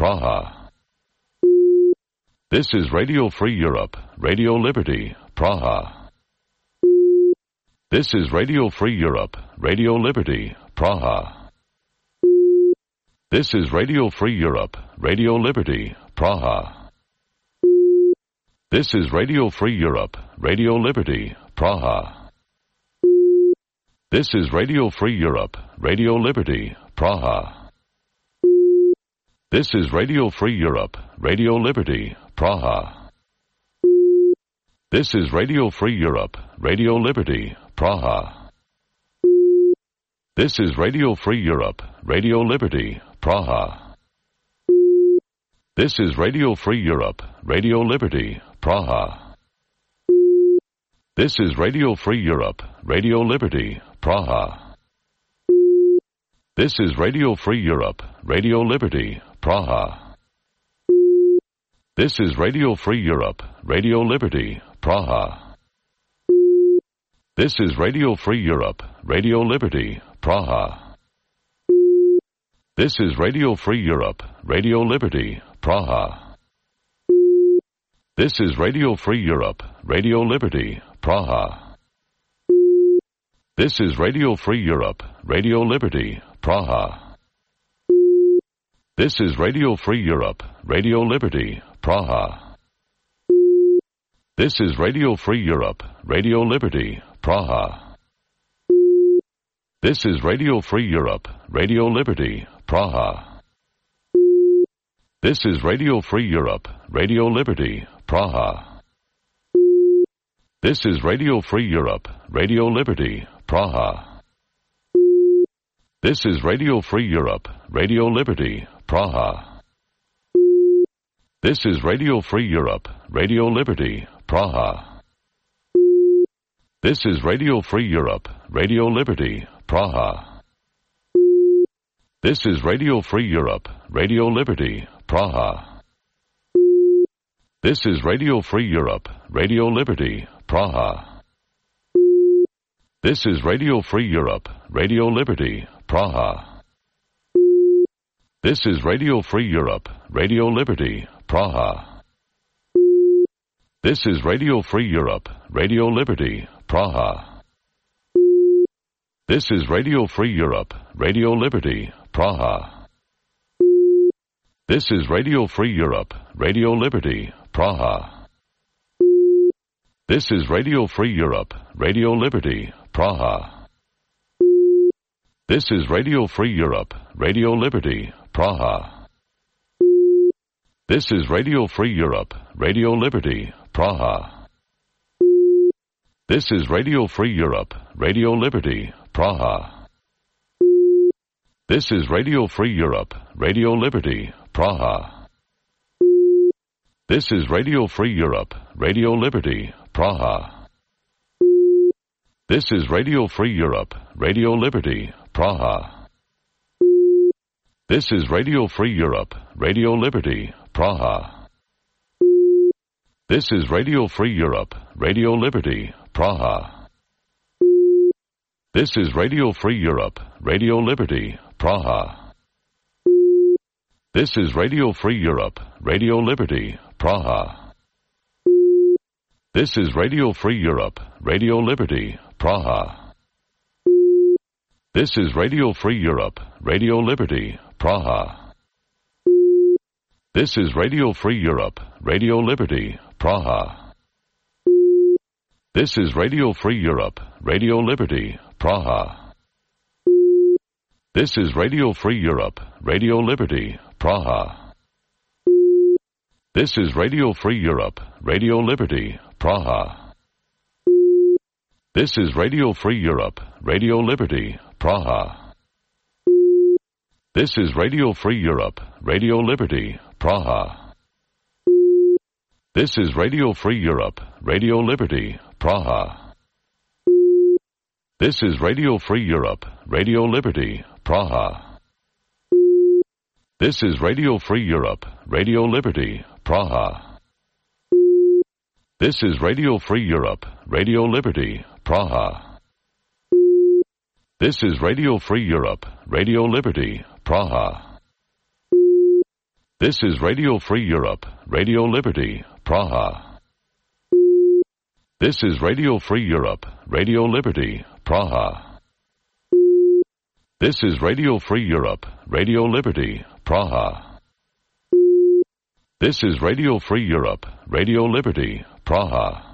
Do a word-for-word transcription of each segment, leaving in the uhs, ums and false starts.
Praha. This is Radio Free Europe, Radio Liberty, Praha. This is Radio Free Europe, Radio Liberty, Praha. This is Radio Free Europe, Radio Liberty, Praha. This is Radio Free Europe, Radio Liberty, Praha. This is Radio Free Europe, Radio Liberty, Praha. This is Radio Free Europe, Radio Liberty, Praha. This is Radio Free Europe, Radio Liberty, Praha. This is Radio Free Europe, Radio Liberty, Praha. This is Radio Free Europe, Radio Liberty, Praha. This is Radio Free Europe, Radio Liberty, Praha. This is Radio Free Europe, Radio Liberty, Praha. This is Radio Free Europe, Radio Liberty, Praha. This is Radio Free Europe, Radio Liberty, Praha. This is Radio Free Europe, Radio Liberty, Praha. This is Radio Free Europe, Radio Liberty, Praha. This is Radio Free Europe, Radio Liberty, Praha. This is Radio Free Europe, Radio Liberty, Praha. This is Radio Free Europe, Radio Liberty, Praha. This is Radio Free Europe, Radio Liberty, Praha. This is Radio Free Europe, Radio Liberty, Praha. This is Radio Free Europe, Radio Liberty, Praha. This is Radio Free Europe, Radio Liberty, Praha. This is Radio Free Europe, Radio Liberty, Praha. This is Radio Free Europe, Radio Liberty, Praha. This is Radio Free Europe, Radio Liberty, Praha. This is Radio Free Europe, Radio Liberty, Praha. This is Radio Free Europe, Radio Liberty, Praha. This is Radio Free Europe, Radio Liberty, Praha. This is Radio Free Europe, Radio Liberty, Praha. This is Radio Free Europe, Radio Liberty, Praha. This is Radio Free Europe, Radio Liberty, Praha. This is Radio Free Europe, Radio Liberty, Praha. This is Radio Free Europe, Radio Liberty, Praha. This is Radio Free Europe, Radio Liberty, Praha. This is Radio Free Europe, Radio Liberty, Praha. This is Radio Free Europe, Radio Liberty, Praha. This is Radio Free Europe, Radio Liberty, Praha. This is Radio Free Europe, Radio Liberty, Praha. This is Radio Free Europe, Radio Liberty, Praha. This is Radio Free Europe, Radio Liberty, Praha. This is Radio Free Europe, Radio Liberty, Praha. This is Radio Free Europe, Radio Liberty, Praha. This is Radio Free Europe, Radio Liberty, Praha. This is Radio Free Europe, Radio Liberty, Praha. This is Radio Free Europe, Radio Liberty, Praha. This is Radio Free Europe, Radio Liberty, Praha. This is Radio Free Europe, Radio Liberty, Praha. This is Radio Free Europe, Radio Liberty, Praha. This is Radio Free Europe, Radio Liberty, Praha. This is Radio Free Europe, Radio Liberty, Praha. This is Radio Free Europe, Radio Liberty, Praha. This is Radio Free Europe, Radio Liberty, Praha. This is Radio Free Europe, Radio Liberty, Praha. This is Radio Free Europe, Radio Liberty, Praha. This is Radio Free Europe, Radio Liberty, Praha. This is Radio Free Europe, Radio Liberty, Praha. This is Radio Free Europe, Radio Liberty, Praha. This is Radio Free Europe, Radio Liberty, Praha. This is Radio Free Europe, Radio Liberty, Praha.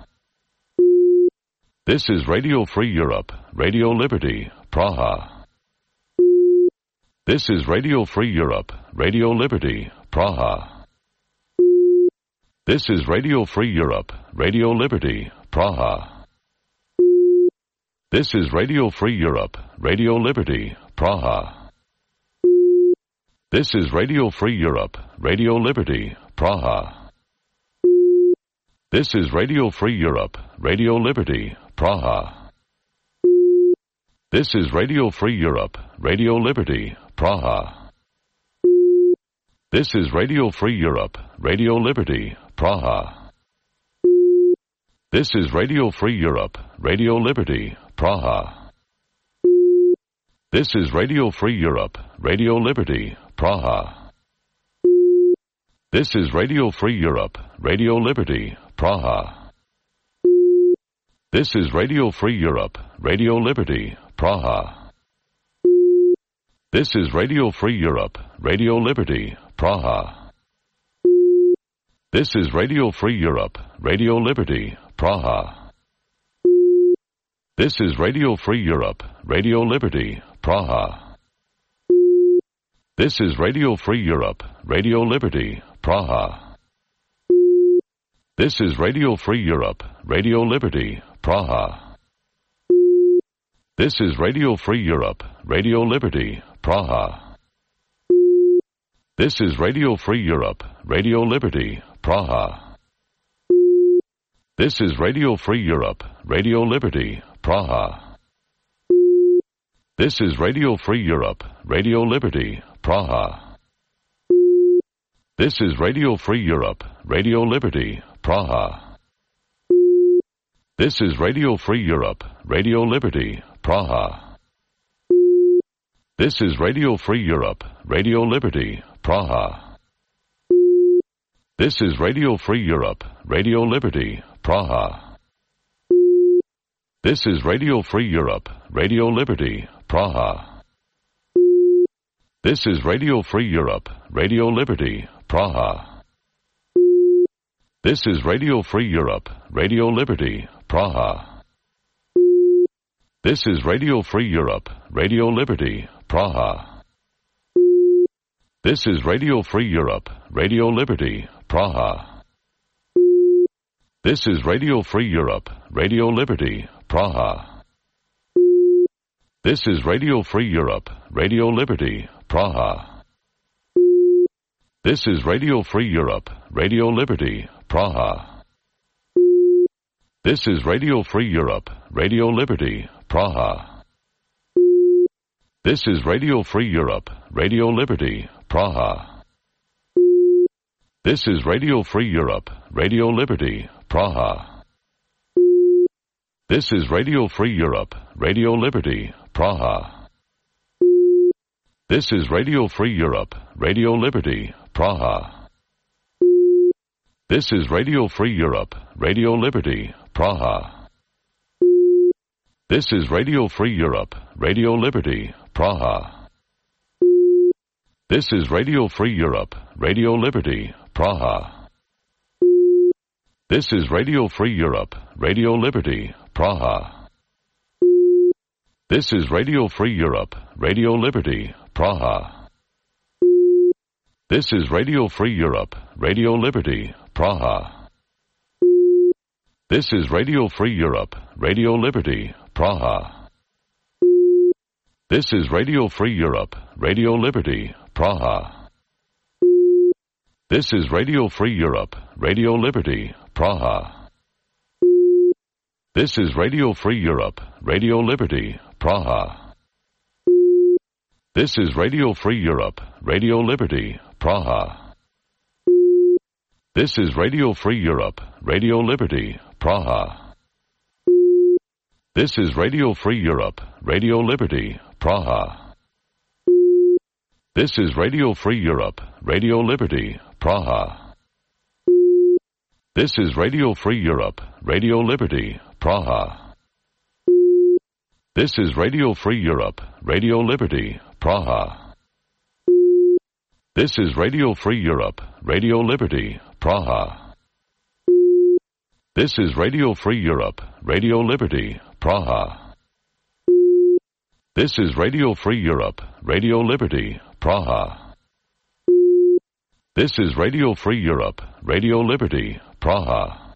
This is Radio Free Europe, Radio Liberty, Praha. This is Radio Free Europe, Radio Liberty, Praha. This is Radio Free Europe, Radio Liberty, Praha. This is Radio Free Europe, Radio Liberty, Praha. This is Radio Free Europe, Radio Liberty, Praha. This is Radio Free Europe, Radio Liberty, Praha. This is Radio Free Europe, Radio Liberty, Praha. This is Radio Free Europe, Radio Liberty, Praha. This is Radio Free Europe, Radio Liberty, Praha. This is Radio Free Europe, Radio Liberty, Praha. This is Radio Free Europe, Radio Liberty, Praha. This is Radio Free Europe, Radio Liberty, Praha. This is Radio Free Europe, Radio Liberty, Praha. This is Radio Free Europe, Radio Liberty, Praha. This is Radio Free Europe, Radio Liberty, Praha. This is Radio Free Europe, Radio Liberty, Praha. This is Radio Free Europe, Radio Liberty, Praha. This is Radio Free Europe, Radio Liberty, Praha. This is Radio Free Europe, Radio Liberty, Praha. This is Radio Free Europe, Radio Liberty, Praha. This is Radio Free Europe, Radio Liberty, Praha. This is Radio Free Europe, Radio Liberty, Praha. This is Radio Free Europe, Radio Liberty, Praha. This is Radio Free Europe, Radio Liberty, Praha. This is Radio Free Europe, Radio Liberty, Praha. This is Radio Free Europe, Radio Liberty, Praha. This is Radio Free Europe, Radio Liberty, Praha. This is Radio Free Europe, Radio Liberty, Praha. This is Radio Free Europe, Radio Liberty, Praha. This is Radio Free Europe, Radio Liberty, Praha. This is Radio Free Europe, Radio Liberty, Praha. This is Radio Free Europe, Radio Liberty, Praha. This is Radio Free Europe, Radio Liberty, Praha. This is Radio Free Europe, Radio Liberty, Praha. This is Radio Free Europe, Radio Liberty, Praha. This is Radio Free Europe, Radio Liberty, Praha. This is Radio Free Europe, Radio Liberty, Praha. This is Radio Free Europe, Radio Liberty, Praha. This is Radio Free Europe, Radio Liberty, Praha. This is Radio Free Europe, Radio Liberty, Praha. This is Radio Free Europe, Radio Liberty, Praha. This is Radio Free Europe, Radio Liberty, Praha. This is Radio Free Europe, Radio Liberty, Praha. This is Radio Free Europe, Radio Liberty, Praha. This is Radio Free Europe, Radio Liberty, Praha. This is Radio Free Europe, Radio Liberty, Praha. This is Radio Free Europe, Radio Liberty, Praha. This is Radio Free Europe, Radio Liberty, Praha. This is Radio Free Europe, Radio Liberty, Praha. This is Radio Free Europe, Radio Liberty, Praha. This is Radio Free Europe, Radio Liberty, Praha. This is Radio Free Europe, Radio Liberty, Praha. This is Radio Free Europe, Radio Liberty, Praha. This is Radio Free Europe, Radio Liberty, Praha. This is Radio Free Europe, Radio Liberty, Praha. This is Radio Free Europe, Radio Liberty, Praha. This is Radio Free Europe, Radio Liberty, Praha. This is Radio Free Europe, Radio Liberty, Praha.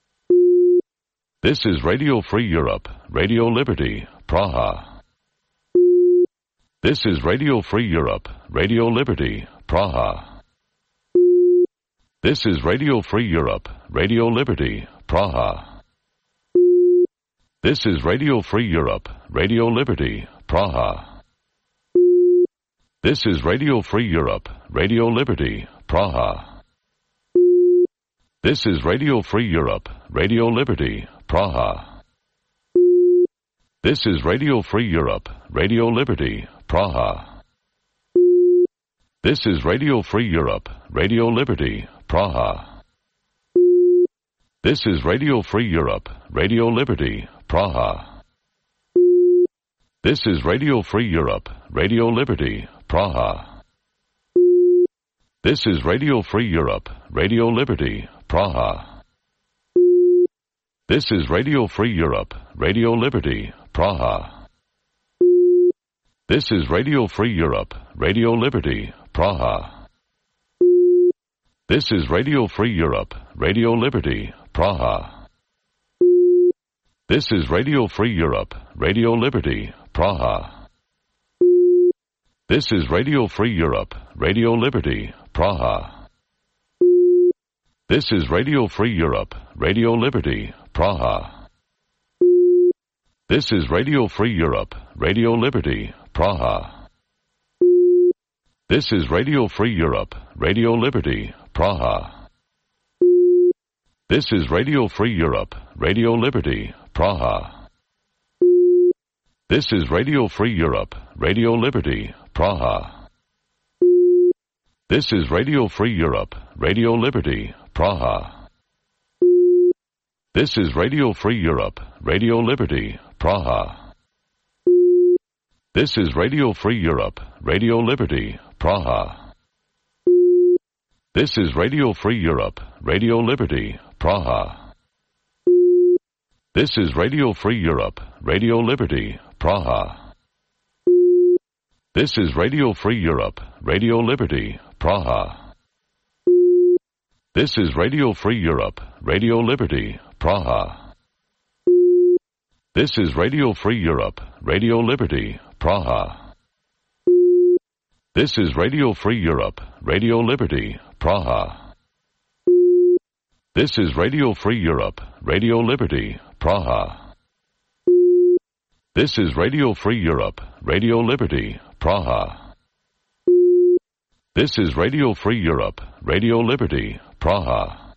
This is Radio Free Europe, Radio Liberty, Praha. This is Radio Free Europe, Radio Liberty, Praha. This is Radio Free Europe, Radio Liberty, Praha. This is Radio Free Europe, Radio Liberty, Praha. This is Radio Free Europe, Radio Liberty, Praha. This is Radio Free Europe, Radio Liberty, Praha. This is Radio Free Europe, Radio Liberty, Praha. This is Radio Free Europe, Radio Liberty, Praha. This is Radio Free Europe, Radio Liberty, Praha. This is Radio Free Europe, Radio Liberty, Praha. This is Radio Free Europe, Radio Liberty, Praha. This is Radio Free Europe, Radio Liberty, Praha. This is Radio Free Europe, Radio Liberty, Praha. This is Radio Free Europe, Radio Liberty, Praha. This is Radio Free Europe, Radio Liberty, Praha. This is Radio Free Europe, Radio Liberty, Praha. This is Radio Free Europe, Radio Liberty, Praha. This is Radio Free Europe, Radio Liberty, Praha. This is Radio Free Europe, Radio Liberty, Praha. This is Radio Free Europe, Radio Liberty, Praha. This is Radio Free Europe, Radio Liberty, Praha. This is Radio Free Europe, Radio Liberty, Praha. This is Radio Free Europe, Radio Liberty, Praha. This is Radio Free Europe, Radio Liberty, Praha. This is Radio Free Europe, Radio Liberty, Praha. This is Radio Free Europe, Radio Liberty, Praha. This is Radio Free Europe, Radio Liberty, Praha. This is Radio Free Europe, Radio Liberty, Praha. This is Radio Free Europe, Radio Liberty, Praha. This is Radio Free Europe, Radio Liberty, Praha. This is Radio Free Europe, Radio Liberty, Praha. This is Radio Free Europe, Radio Liberty, Praha. This is Radio Free Europe, Radio Liberty, Praha.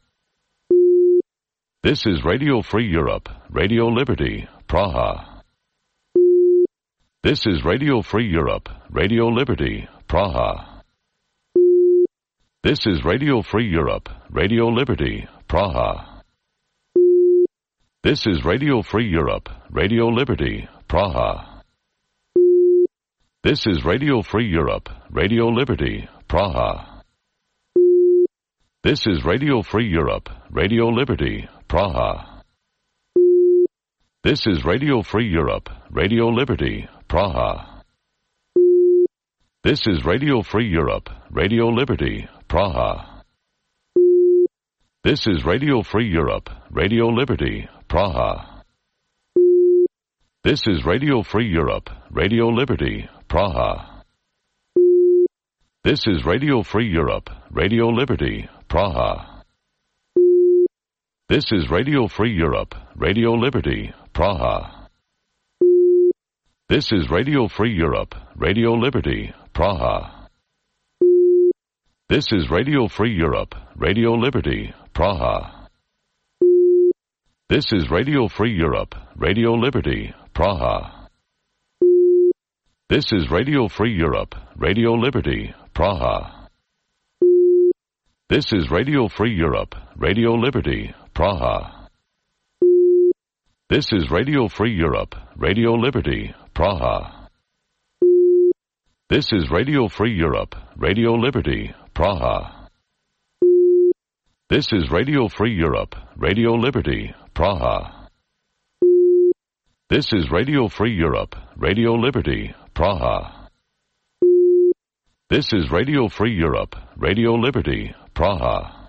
This is Radio Free Europe, Radio Liberty, Praha. This is Radio Free Europe, Radio Liberty, Praha. This is Radio Free Europe, Radio Liberty, Praha. This is Radio Free Europe, Radio Liberty, Praha. This is Radio Free Europe, Radio Liberty, Praha. This is Radio Free Europe, Radio Liberty, Praha. This is Radio Free Europe, Radio Liberty, Praha. This is Radio Free Europe, Radio Liberty, Praha. This is Radio Free Europe, Radio Liberty, Praha. This is Radio Free Europe, Radio Liberty, Praha. This is Radio Free Europe, Radio Liberty, Praha. This is Radio Free Europe, Radio Liberty, Praha. This is Radio Free Europe, Radio Liberty, Praha. This is Radio Free Europe, Radio Liberty, Praha. This is Radio Free Europe, Radio Liberty, Praha. This is Radio Free Europe, Radio Liberty, Praha. This is Radio Free Europe, Radio Liberty, Praha. This is Radio Free Europe, Radio Liberty, Praha. This is Radio Free Europe, Radio Liberty, Praha. This is Radio Free Europe, Radio Liberty, Praha. This is Radio Free Europe, Radio Liberty, Praha. This is Radio Free Europe, Radio Liberty, Praha.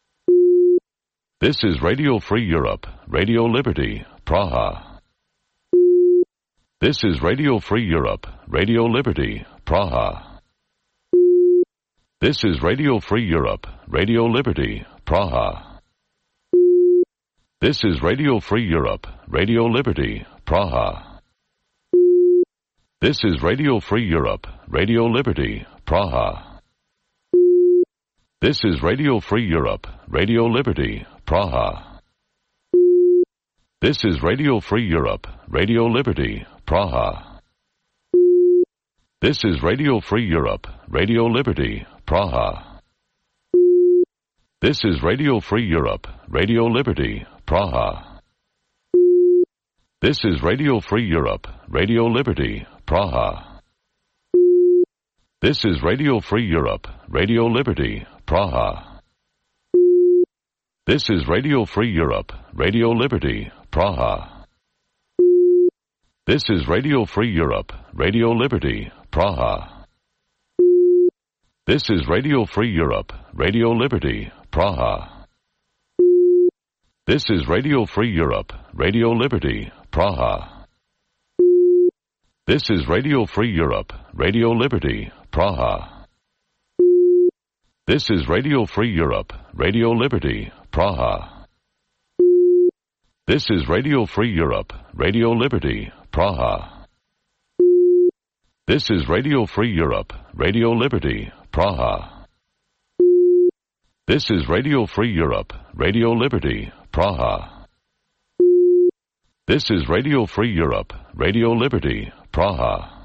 This is Radio Free Europe, Radio Liberty, Praha. This is Radio Free Europe, Radio Liberty, Praha. This is Radio Free Europe, Radio Liberty, Praha. This is Radio Free Europe, Radio Liberty, Praha. This is Radio Free Europe, Radio Liberty, Praha. This is Radio Free Europe, Radio Liberty, Praha. This is Radio Free Europe, Radio Liberty, Praha. This is Radio Free Europe, Radio Liberty, Praha. This is Radio Free Europe, Radio Liberty, Praha. This is Radio Free Europe, Radio Liberty, Praha. This is Radio Free Europe, Radio Liberty, Praha. This is Radio Free Europe, Radio Liberty, Praha. This is Radio Free Europe, Radio Liberty, Praha. This is Radio Free Europe, Radio Liberty, Praha. This is Radio Free Europe, Radio Liberty, Praha. This is Radio Free Europe, Radio Liberty, Praha. This is Radio Free Europe, Radio Liberty, Praha. This is Radio Free Europe, Radio Liberty, Praha. This is Radio Free Europe, Radio Liberty, Praha. This is Radio Free Europe, Radio Liberty, Praha. This is Radio Free Europe, Radio Liberty, Praha.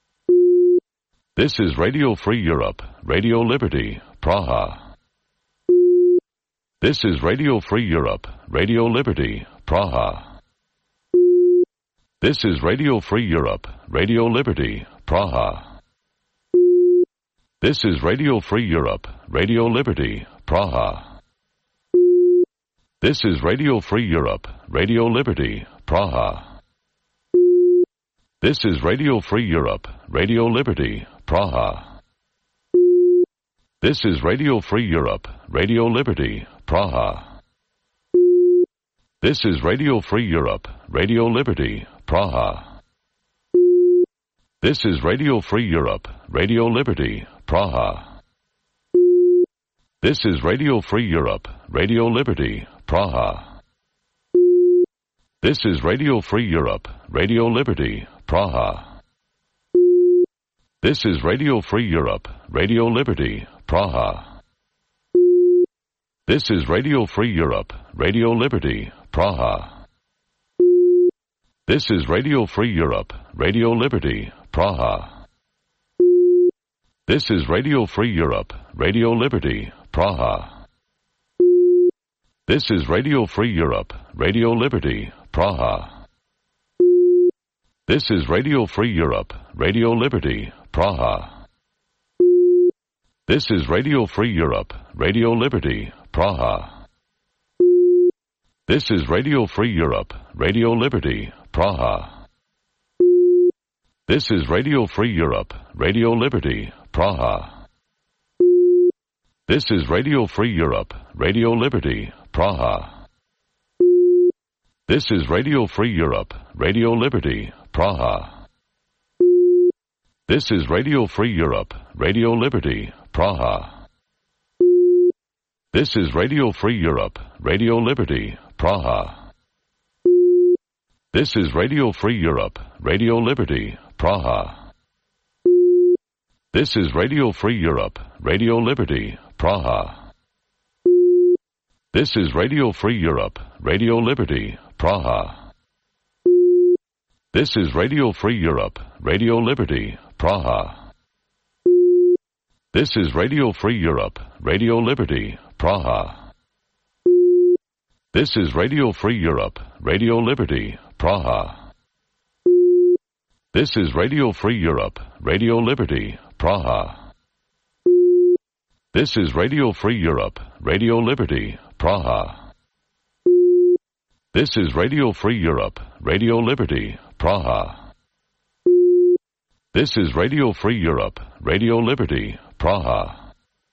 This is Radio Free Europe, Radio Liberty, Praha. This is Radio Free Europe, Radio Liberty, Praha. This is Radio Free Europe, Radio Liberty, Praha. This is Radio Free Europe, Radio Liberty, Praha. This is Radio Free Europe, Radio Liberty, Praha. This is Radio Free Europe, Radio Liberty, Praha. This is Radio Free Europe, Radio Liberty, Praha. This is Radio Free Europe, Radio Liberty, Praha. This is Radio Free Europe, Radio Liberty, Praha. This is Radio Free Europe, Radio Liberty, Praha. This is Radio Free Europe, Radio Liberty, Praha. This is Radio Free Europe, Radio Liberty, Praha. This is Radio Free Europe, Radio Liberty, Praha. This is Radio Free Europe, Radio Liberty, Praha. This is Radio Free Europe, Radio Liberty, Praha. This is Radio Free Europe, Radio Liberty, Praha. This is Radio Free Europe, Radio Liberty, Praha. This is Radio Free Europe, Radio Liberty, Praha. This is Radio Free Europe, Radio Liberty, Praha. This is Radio Free Europe, Radio Liberty, Praha. This is Radio Free Europe, Radio Liberty, Praha. This is Radio Free Europe, Radio Liberty, Praha. This is Radio Free Europe, Radio Liberty, Praha. This is Radio Free Europe, Radio Liberty, Praha. This is Radio Free Europe, Radio Liberty, Praha. This is Radio Free Europe, Radio Liberty, Praha. This is Radio Free Europe, Radio Liberty, Praha. This is Radio Free Europe, Radio Liberty, Praha. This is Radio Free Europe, Radio Liberty, Praha. This is Radio Free Europe, Radio Liberty, Praha. This is Radio Free Europe, Radio Liberty, Praha. This is Radio Free Europe, Radio Liberty, Praha. This is Radio Free Europe, Radio Liberty, Praha. This is Radio Free Europe, Radio Liberty, Praha.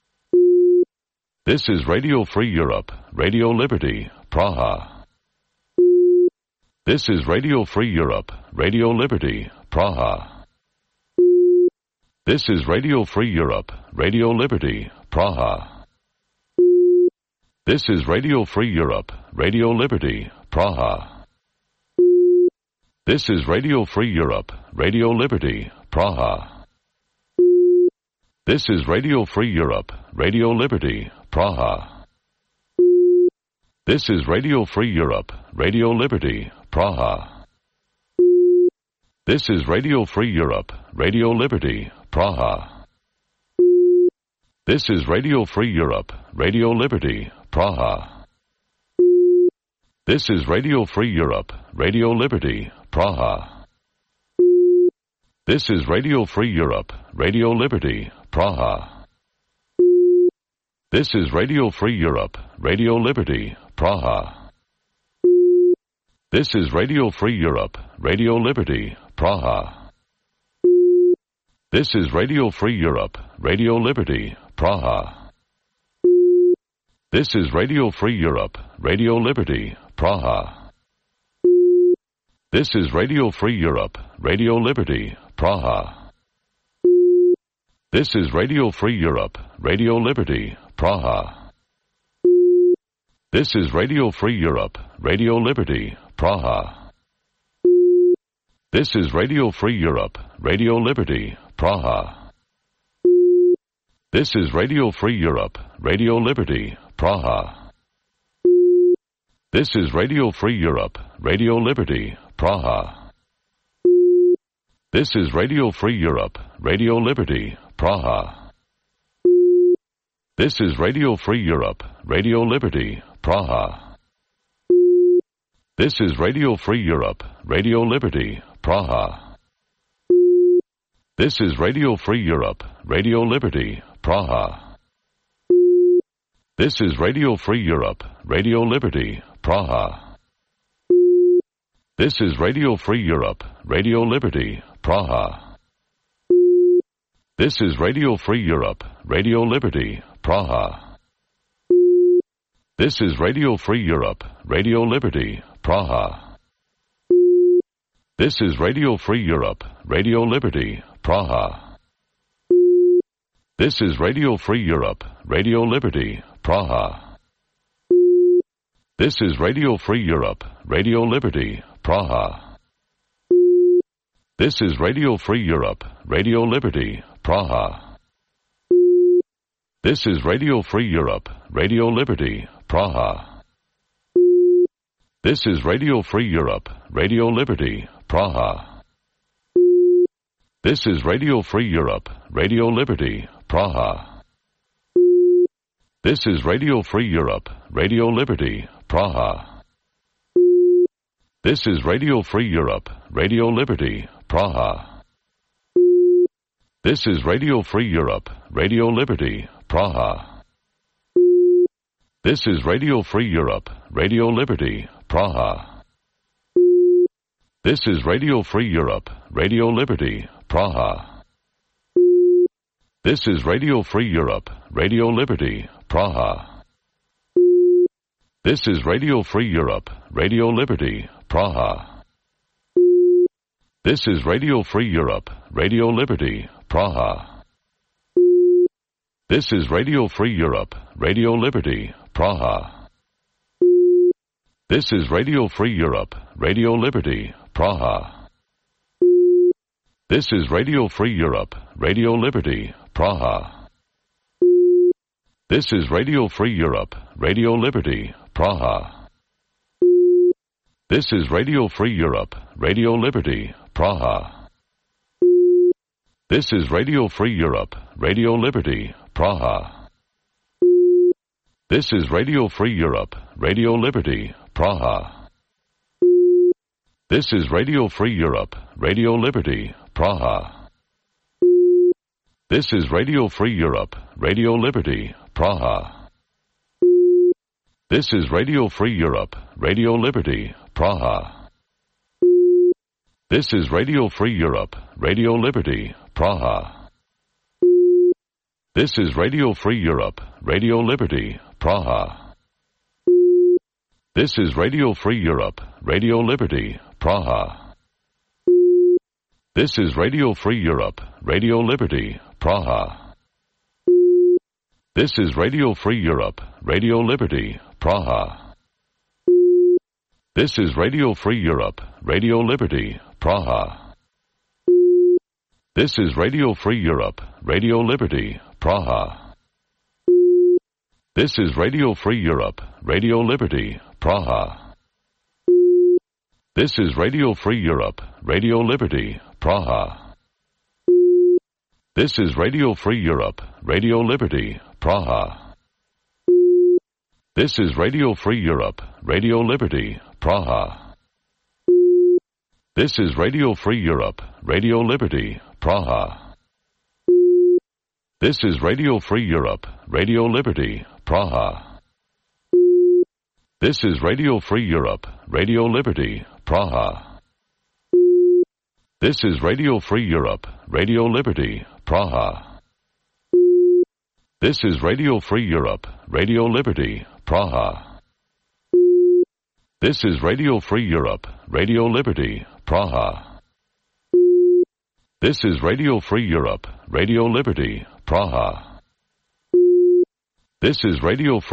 This is Radio Free Europe, Radio Liberty, Praha. This is Radio Free Europe, Radio Liberty, Praha. This is Radio Free Europe, Radio Liberty, Praha. This is Radio Free Europe, Radio Liberty, Praha. This is Radio Free Europe, Radio Liberty, Praha. This is Radio Free Europe, Radio Liberty, Praha. This is Radio Free Europe, Radio Liberty, Praha. This is Radio Free Europe, Radio Liberty, Praha. This is Radio Free Europe, Radio Liberty, Praha. This is Radio Free Europe, Radio Liberty, Praha. This is Radio Free Europe, Radio Liberty, Praha. This is Radio Free Europe, Radio Liberty, Praha. This is Radio Free Europe, Radio Liberty, Praha. This is Radio Free Europe, Radio Liberty, Praha. This is Radio Free Europe, Radio Liberty, Praha. This is Radio Free Europe, Radio Liberty, Praha. This is Radio Free Europe, Radio Liberty, Praha. This is Radio Free Europe, Radio Liberty, Praha. This is Radio Free Europe, Radio Liberty, Praha. This is Radio Free Europe, Radio Liberty, Praha. This is Radio Free Europe, Radio Liberty, Praha. This is Radio Free Europe, Radio Liberty, Praha. This is Radio Free Europe, Radio Liberty, Praha. This is Radio Free Europe, Radio Liberty, Praha. This is Radio Free Europe, Radio Liberty, Praha. This is Radio Free Europe, Radio Liberty, Praha. This is Radio Free Europe, Radio Liberty, Praha. This is Radio Free Europe, Radio Liberty, Praha. This is Radio Free Europe, Radio Liberty, Praha. This is Radio Free Europe, Radio Liberty, Praha. This is Radio Free Europe, Radio Liberty, Praha. This is Radio Free Europe, Radio Liberty, Praha. This is Radio Free Europe, Radio Liberty, Praha. This is Radio Free Europe, Radio Liberty, Praha. This is Radio Free Europe, Radio Liberty, Praha. This is Radio Free Europe, Radio Liberty, Praha. This is Radio Free Europe, Radio Liberty, Praha. This is Radio Free Europe, Radio Liberty, Praha. This is Radio Free Europe, Radio Liberty, Praha. This is Radio Free Europe, Radio Liberty, Praha. This is Radio Free Europe, Radio Liberty, Praha. This is Radio Free Europe, Radio Liberty, Praha. This is Radio Free Europe, Radio Liberty, Praha. This is Radio Free Europe, Radio Liberty, Praha. This is Radio Free Europe, Radio Liberty, Praha. This is Radio Free Europe, Radio Liberty, Praha. This is Radio Free Europe, Radio Liberty, Praha. This is Radio Free Europe, Radio Liberty, Praha. This is Radio Free Europe, Radio Liberty, Praha. This is Radio Free Europe, Radio Liberty, Praha. This is Radio Free Europe, Radio Liberty, Praha. This is Radio Free Europe, Radio Liberty, Praha. This is Radio Free Europe, Radio Liberty, Praha. This is Radio Free Europe, Radio Liberty, Praha. This is Radio Free Europe, Radio Liberty, Praha. This is Radio Free Europe, Radio Liberty, Praha. This is Radio Free Europe, Radio Liberty, Praha. This is Radio Free Europe, Radio Liberty, Praha. This is Radio Free Europe, Radio Liberty, Praha. This is Radio Free Europe, Radio Liberty, Praha. This is Radio Free Europe, Radio Liberty, Praha. This is Radio Free Europe, Radio Liberty, Praha. This is Radio Free Europe, Radio Liberty, Praha. This is Radio Free Europe, Radio Liberty, Praha. This is Radio Free Europe, Radio Liberty, Praha. This is Radio Free Europe, Radio Liberty, Praha. This is Radio Free Europe, Radio Liberty, Praha. This is Radio Free Europe, Radio Liberty, Praha. This is Radio Free Europe, Radio Liberty, Praha. This is Radio Free Europe, Radio Liberty, Praha. This is Radio Free Europe, Radio Liberty, Praha. This is Radio Free Europe, Radio Liberty, Praha. This is Radio Free